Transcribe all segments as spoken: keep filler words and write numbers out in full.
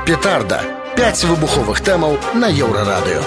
«Петарда». Пяць выбуховых тэмаў на Еўрарадыё.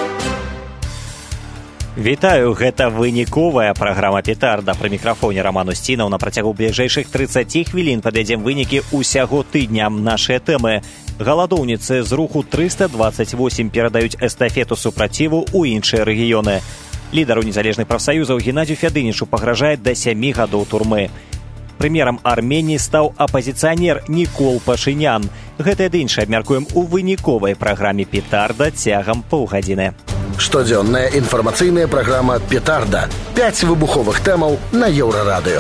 Вітаю, гэта выніковая праграма «Петарда». Пры мікрафоне Роман Устінаў. На працягу бліжэйшых трыццаці хвілін падвядзем вынікі ўсяго тыдня. Нашыя тэмы. Галадоўніцы з руху трыста дваццаць восем перадаюць эстафету супраціву ў іншыя рэгіёны. Лідару незалежных прафсаюзаў Геннадзію Фядынічу пагражае да сямі гадоў турмы. Прэм'ерам Арменіі стаў апазіцыянер Нікол Пашынян. Гэтае ды іншае абмяркуем у выніковай праграме «Петарда» цягам паўгадзіны. Штодзённая інфармацыйная праграма «Петарда». Пяць выбуховых тэмаў на Еўрарадыё.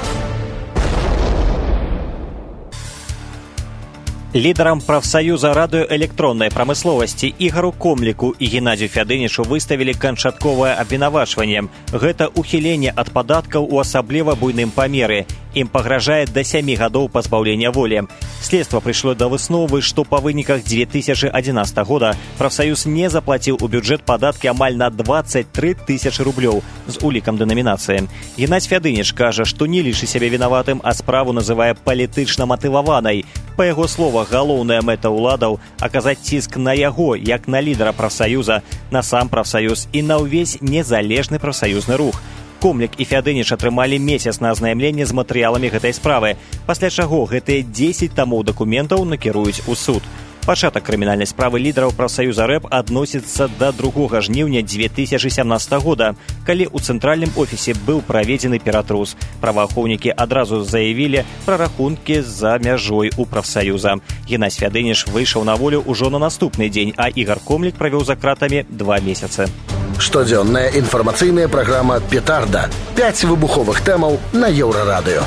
Лідарам прафсаюза радыёэлектроннай прамысловасці Ігару Комліку і Геннадзію Фядынічу выставілі канчатковае абвінавачванне. Гэта ухіленне ад падаткаў у асабліва буйным памеры. Ім пагражае да сямі гадоў пазбаўлення волі. Следства прыйшло да высновы, што па выніках дзве тысячы адзінаццатага года прафсаюз не заплаціў у бюджэт падаткі амаль на дваццаць тры тысячы рублёў з улікам дэнамінацыі. Геннадзь Фядыніч кажа, што не лічыць сябе вінаватым, а справу называе палітычна матываванай. Па яго словах, галоўная мэта ўладаў – аказаць ціск на яго, як на лідара прафсаюза, на сам прафсаюз і на ўвесь незалежны прафсаюзны рух. Комлік і Фядыніч атрымалі месяц на азнаямленне з матэрыяламі гэтай справы, пасля чаго гэтыя дзесяць тамоў дакументаў накіруюць у суд. Пачатак крымінальнай справы лідараў прафсаюза РЭП адносіцца да другога жніўня дзве тысячы сямнаццатага года, калі ў цэнтральным офісе быў праведзены ператрус. Праваахоўнікі адразу заявілі пра рахункі за мяжой у прафсаюза. Геннадзь Фядыніч выйшаў на волю ўжо на наступны дзень, а Ігар Комлік правёў за кратамі два месяцы. Штодзённая інфармацыйная праграма «Петарда». Пяць выбуховых тэмаў на Еўрарадыё.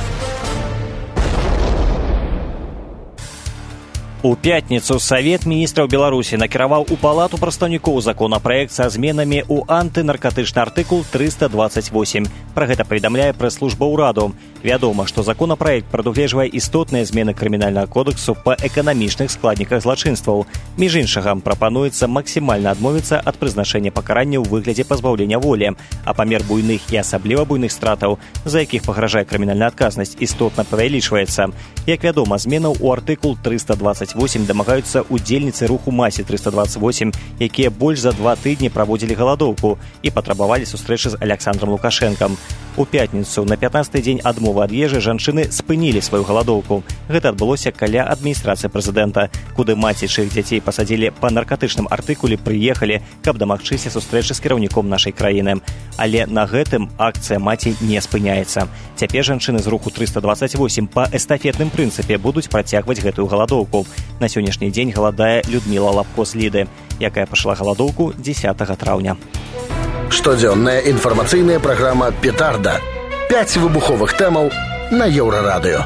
У пятніцу Савет міністраў Беларусі накіраваў у палату прадстаўнікоў законапраект са зменамі ў антынаркатычны артыкул трыста дваццаць восем. Пра гэта паведамляе прэс-служба ўраду. Вядома, што законапраект прадугледжвае істотныя змены крымінальнага кодексу па эканамічных складніках злачынстваў. Між іншага, прапануецца максімальна адмовіцца ад прызначэння пакарання ў выглядзе пазбаўлення волі, а памер буйных і асабліва буйных стратаў, за якіх пагражае крымінальная адказнасць, істотна павялічваецца. Як вядома, зменаў у артыкул трыста двацаць восем дамагаюцца удзельніцы руху Масі трыста двацаць восем, якія больш за два тыдні праводзілі галадоўку і патрабавалі сустрэчы з Аляксандрам Лукашэнкам. У пятніцу на пятнасты дзень адмовы ад ежы жанчыны спынілі сваю галадоўку. Гэта адбылося каля адміністрацыі прэзідэнта, куды маці чых дзяцей пасадзілі па наркатычным артыкуле, прыехалі, каб дамагчыся сустрэчы з кіраўніком нашай краіны. Але на гэтым акцыя маці не спыняецца. Цяпер жанчыны з руху трыста двацаць восем па эстафетным прынцыпе будуць працягваць гэтую галадоўку. На сённяшні дзень галадае Людміла Лапко з Ліды, якая пачала галадоўку дзесятага траўня. Штодзённая інфармацыйная праграма «Петарда». Пяць выбуховых тэмаў на Еўрарадыё.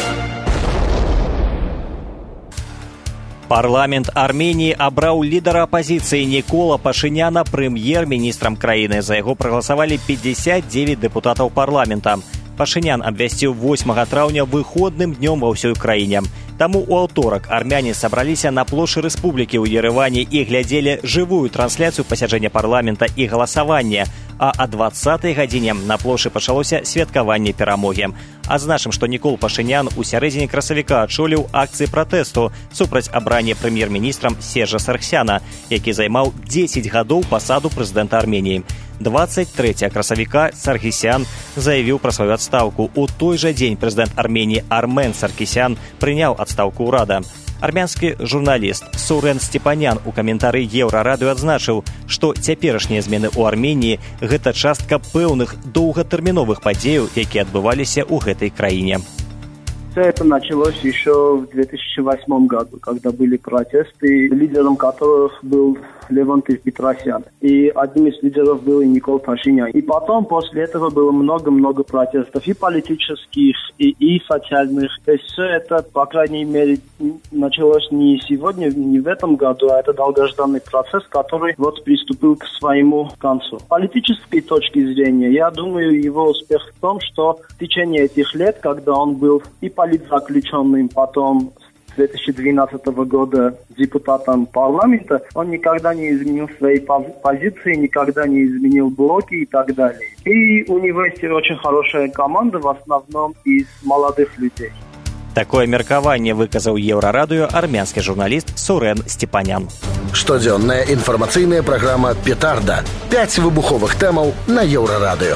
Парламент Арменіі абраў лідара апазіцыі Нікола Пашыняна прэм'ер-міністрам краіны. За яго прагаласавалі пятьдесят девять дэпутатаў парламента. Пашынян абвясціў восьмага траўня выходным днём ва ўсёй краіне. Таму ў аўторак армяне сабраліся на плошчы рэспублікі ў Ерэване і глядзелі жывую трансляцыю пасяджэння парламента і галасавання, а о дваццатай гадзіне на плошчы пачалося святкаванне перамогі. Адзначым, што Нікол Пашынян у сярэдзіне красавіка адчоліў акцыі пратэсту супраць абрання прэм'ер-міністрам Сержа Саргсяна, які займаў дзесяць гадоў пасаду прэзідэнта Арменіі. дваццаць трэцяга красавіка Саргсян заявіў пра сваю адстаўку. У той жа дзень прэзідэнт Арменіі Армен Саркісян прыняў адстаўку ўрада. Армянскі журналіст Сурен Степанян у каментары Еўрарадыё адзначыў, што цяперашнія змены ў Арменіі – гэта частка пэўных доўгатэрміновых падзеяў, якія адбываліся ў гэтай краіне. Все это началось еще в две тысячи восьмом году, когда были протесты, лидером которых был Левон Петросян. И одним из лидеров был и Никол Пашинян. И потом, после этого, было много-много протестов, и политических, и, и социальных. То есть все это, по крайней мере, началось не сегодня, не в этом году, а это долгожданный процесс, который вот приступил к своему концу. С политической точки зрения, я думаю, его успех в том, что в течение этих лет, когда он был и политзаключенным, потом с две тысячи двенадцатого года депутатом парламента, он никогда не изменил своей позиции, никогда не изменил блоки и так далее. И у него есть очень хорошая команда, в основном из молодых людей. Такое меркаванне выказаў Еўрарадыё армянскі журналіст Сурен Степанян. Штодзённая інфармацыйная праграма «Петарда». Пяць выбуховых тэмаў на Еўрарадыё.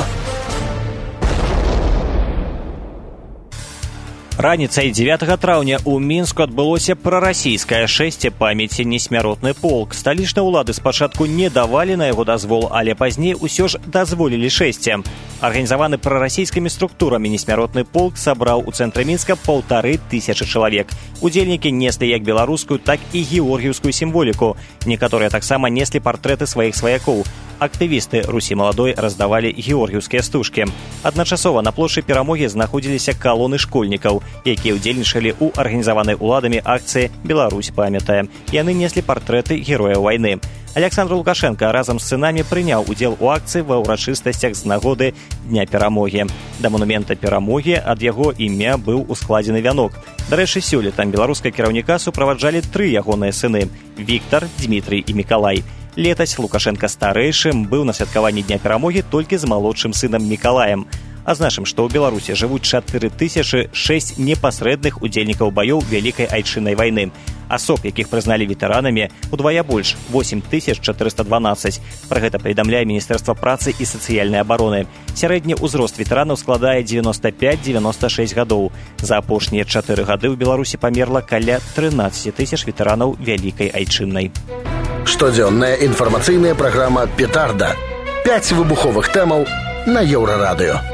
Раніцай дзевятага траўня ў Мінску адбылося прарасійскае шэсце памяці несмяротны полк. Сталічныя ўлады спачатку не давалі на яго дазвол, але пазней усё ж дазволілі шэсце. Арганізаваны прарасійскімі структурамі несмяротны полк сабраў у цэнтры Мінска паўтары тысячы чалавек. Удзельнікі неслі як беларускую, так і георгіўскую сімволіку. Некаторыя таксама неслі партрэты сваіх сваякоў. Актывісты Русі маладой раздавалі георгіўскія стужкі. Адначасова на плошчы Перамогі знаходзіліся калоны школьнікаў, якія ўдзельнічалі ў арганізаванай уладамі акцыі «Беларусь памятае». Яны неслі партрэты герояў вайны. Александр Лукашенко разам з сынамі прыняў удзел у акцыі ва ўрачыстасцях з нагоды Дня Перамогі. Да манумента Перамогі ад яго імя быў ускладзены вянок. Дарэчы, сёлета беларускага кіраўніка суправаджалі тры ягоныя сыны – Віктар, Дмітрый і Мікалай. Летась Лукашенко старэйшым быў на святкаванні Дня Перамогі толькі з малодшым сынам Мікалаем. Азначым, што ў Беларусі жывуць чатыры тысячы шэсць непасрэдных удзельнікаў баёў Вялікай Айчыннай вайны. Асоб, якіх прызналі ветэранамі, удвая больш – восем тысяч чатырыста дванаццаць. Пра гэта паведамляе Міністэрства працы і сацыяльнай абароны. Сярэдні ўзрост ветэранаў складае дзевяноста пяць - дзевяноста шэсць гадоў. За апошнія чатыры гады ў Беларусі памерла каля трынаццаць тысяч ветэранаў Вялікай Айчыннай. Штодзённая інфармацыйная праграма «Петарда». Пяць выбуховых тэмаў на Еўрарадыё.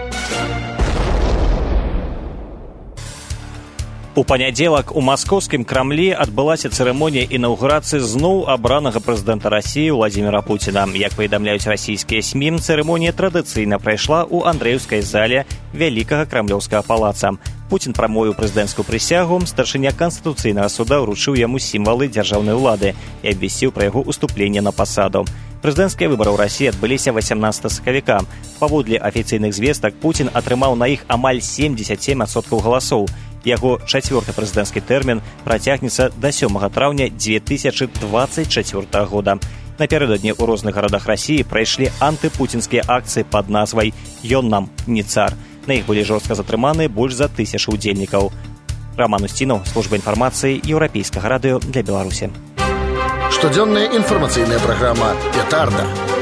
У панядзелак у маскоўскім Крамлі адбылася цырымонія інаўгурацыі зноў абранага прэзідэнта Расіі Владзіміра Пуціна. Як паведамляюць расійскія СМІ, цырымонія традыцыйна прайшла ў Андрэеўскай зале Вялікага крамлёўскага палаца. Пуцін прамовіў прэзідэнцкую прысягу, старшыня Канстытуцыйнага суда ўручыў яму сімвалы дзяржаўнай улады і абвясціў пра яго уступленне на пасаду. Прэзідэнцкія выбары ў Расіі адбыліся васямнаццатага сакавіка. Паводле афіцыйных звестак, Пуцін атрымаў на іх амаль семдзесят сем адсоткаў галасоў. Яго чацвёрты прэзідэнцкі тэрмін працягнецца да сёмага траўня дзве тысячы дваццаць чацвёртага года. Напярэдадні ў розных гарадах Расіі прайшлі антыпуцінскія акцыі пад назвай «Ён нам не цар». На іх былі жорстка затрыманы больш за тысячу удзельнікаў. Роман Устінаў, служба інфармацыі Еўрапейскага радыё для Беларусі. Штодзённая інфармацыйная праграма «Петарда».